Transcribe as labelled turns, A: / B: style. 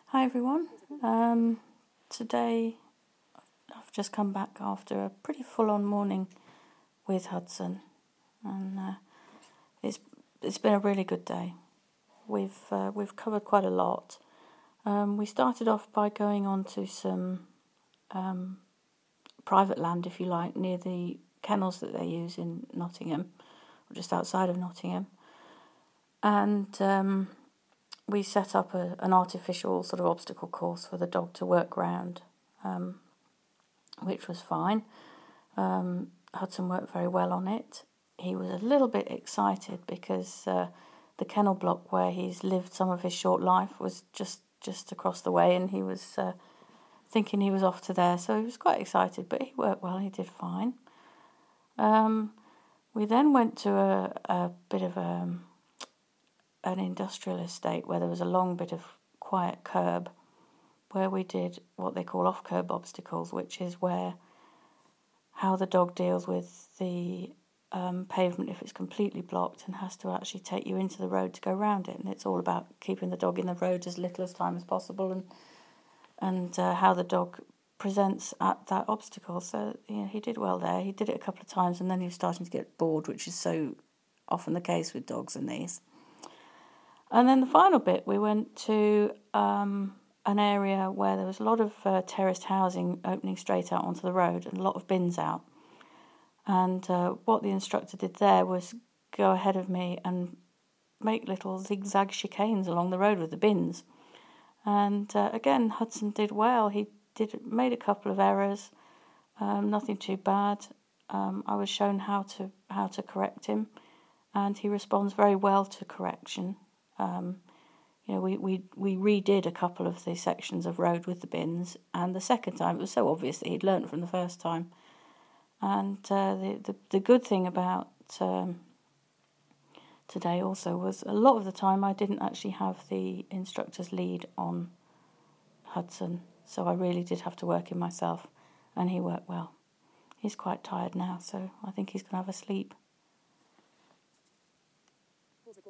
A: Hi everyone. Today I've just come back after a pretty full-on morning with Hudson, and it's been a really good day. We've covered quite a lot. We started off by going on to some private land, if you like, near the kennels that they use in Nottingham, or just outside of Nottingham, and we set up an artificial sort of obstacle course for the dog to work round, which was fine. Hudson worked very well on it. He was a little bit excited because the kennel block where he's lived some of his short life was just across the way, and he was thinking he was off to there, so he was quite excited, but he worked well, he did fine. We then went to a bit of an industrial estate where there was a long bit of quiet curb, where we did what they call off-curb obstacles, which is how the dog deals with the pavement if it's completely blocked and has to actually take you into the road to go round it. And it's all about keeping the dog in the road as little as time as possible, and how the dog presents at that obstacle. So he did well there. He did it a couple of times, and then he was starting to get bored, which is so often the case with dogs in these. And then the final bit, we went to an area where there was a lot of terraced housing opening straight out onto the road and a lot of bins out. And what the instructor did there was go ahead of me and make little zigzag chicanes along the road with the bins. And again, Hudson did well. He made a couple of errors, nothing too bad. I was shown how to correct him, and he responds very well to correction. We redid a couple of the sections of road with the bins, and the second time it was so obvious that he'd learnt from the first time. And the good thing about today also was a lot of the time I didn't actually have the instructor's lead on Hudson, so I really did have to work him myself, and he worked well. He's quite tired now, so I think he's going to have a sleep.